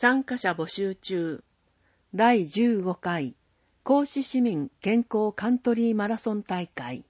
参加者募集中。第15回甲子市民健康カントリーマラソン大会。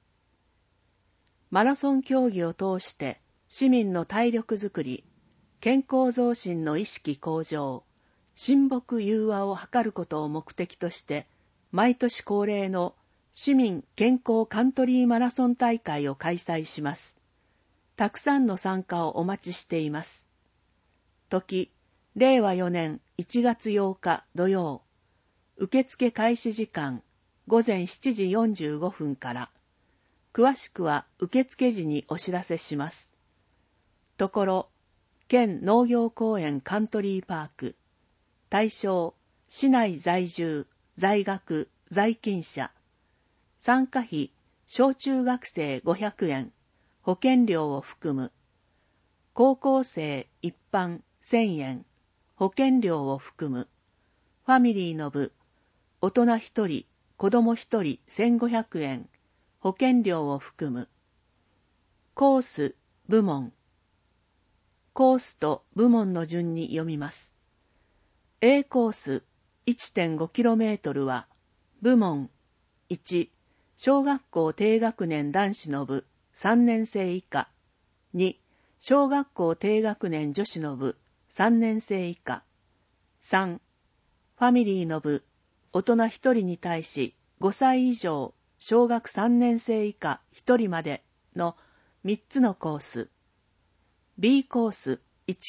マラソン競技を通して市民の体力づくり、健康増進の意識向上、親睦融和を図ることを目的として、毎年恒例の市民健康カントリーマラソン大会を開催します。たくさんの参加をお待ちしています。時、令和4年1月8日土曜。受付開始時間午前7時45分から。詳しくは受付時にお知らせします。ところ、県農業公園カントリーパーク。対象、市内在住、在学、在勤者。参加費、小中学生500円、保険料を含む。高校生一般1000円、保険料を含む。ファミリーの部、大人1人、子供1人1500円、保険料を含む。コース、部門。コースと部門の順に読みます。A コース 1.5km は、部門1、小学校低学年男子の部3年生以下。2、小学校低学年女子の部3年生以下。3、ファミリーの部、大人1人に対し5歳以上、小学3年生以下1人までの3つのコース。B コース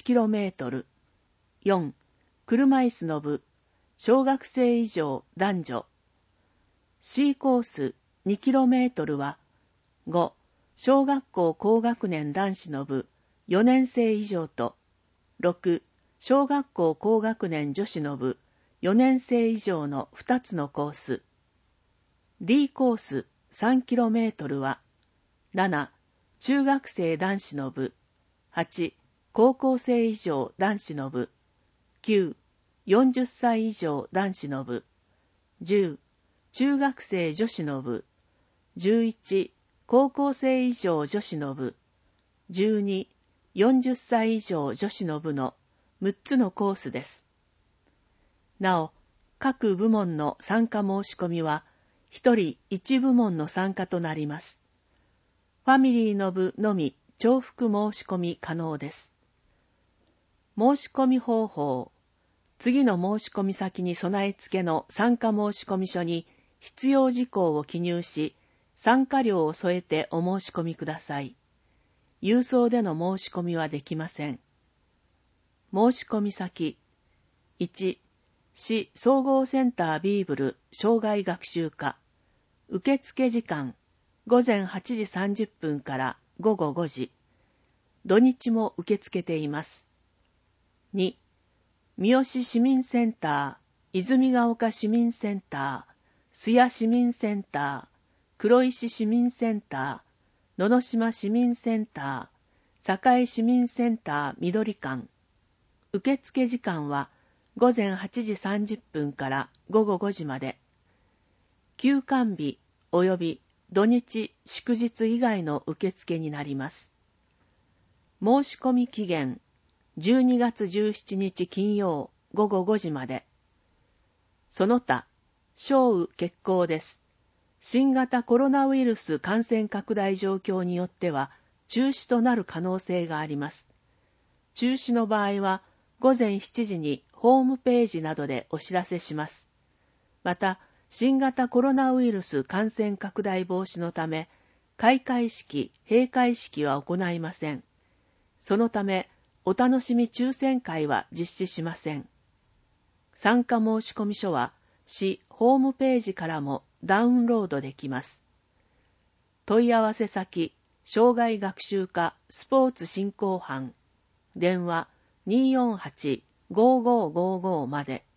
1km。4、車椅子の部、小学生以上男女。C コース 2km は、5、小学校高学年男子の部、4年生以上と、6、小学校高学年女子の部、4年生以上の2つのコース。D コース 3km は、7、中学生男子の部、8、高校生以上男子の部、9、40歳以上男子の部、10、中学生女子の部、11、高校生以上女子の部、12、40歳以上女子の部の6つのコースです。なお、各部門の参加申し込みは、1人1部門の参加となります。ファミリーの部のみ重複申し込み可能です。申し込み方法。次の申し込み先に備え付けの参加申し込み書に必要事項を記入し、参加料を添えてお申し込みください。郵送での申し込みはできません。申し込み先。1、市総合センタービーブル障害学習課。受付時間、午前8時30分から午後5時。土日も受け付けています。2、三好市民センター、泉ヶ丘市民センター、須谷市民センター、黒石市民センター、野々島市民センター、栄市民センター緑館。受付時間は午前8時30分から午後5時まで。休館日及び土日祝日以外の受付になります。申し込み期限12月17日金曜午後5時まで。その他、小雨決行です。新型コロナウイルス感染拡大状況によっては中止となる可能性があります。中止の場合は午前7時にホームページなどでお知らせします。また、新型コロナウイルス感染拡大防止のため、開会式、閉会式は行いません。そのため、お楽しみ抽選会は実施しません。参加申込書は、市ホームページからもダウンロードできます。問い合わせ先、障害学習課スポーツ振興班、電話248-5555まで。